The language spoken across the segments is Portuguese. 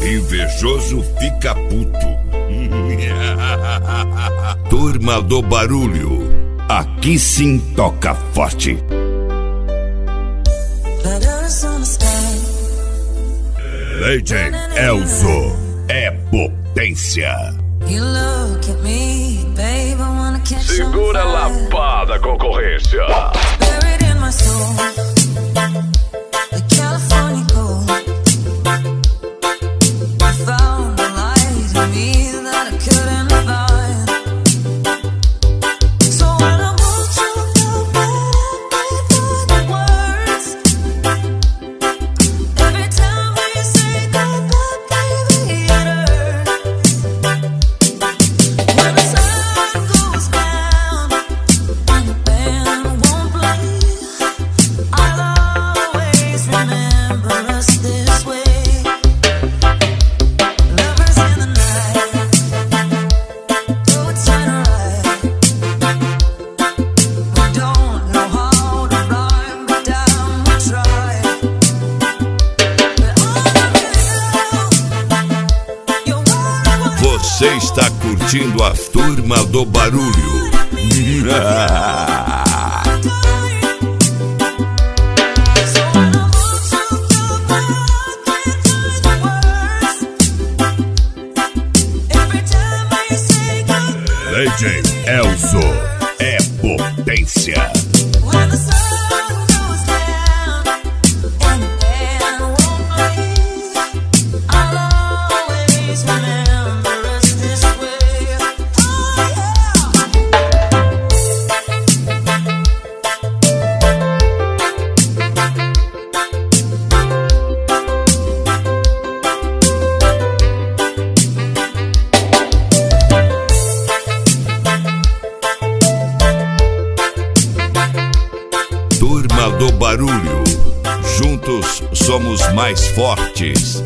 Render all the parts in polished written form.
Invejoso fica puto. Turma do Barulho, aqui sim toca forte. Lady Elzo é potência. Segura a lapada, concorrência. Você está curtindo a Turma do Barulho. Lady Elzo é potência. Turma do Barulho, juntos somos mais fortes.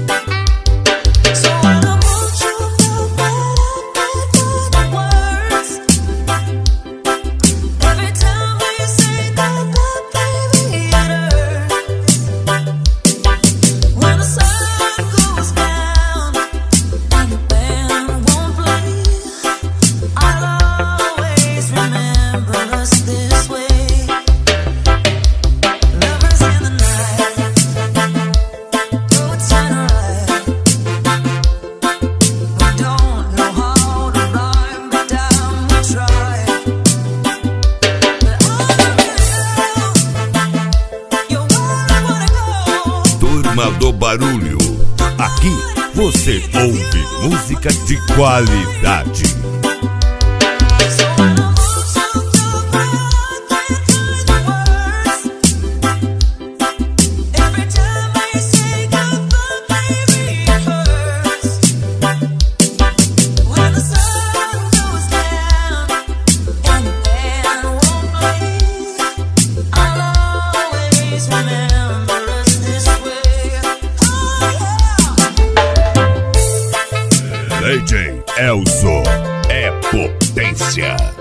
Turma do Barulho, aqui você ouve música de qualidade. Lady Elzo é potência.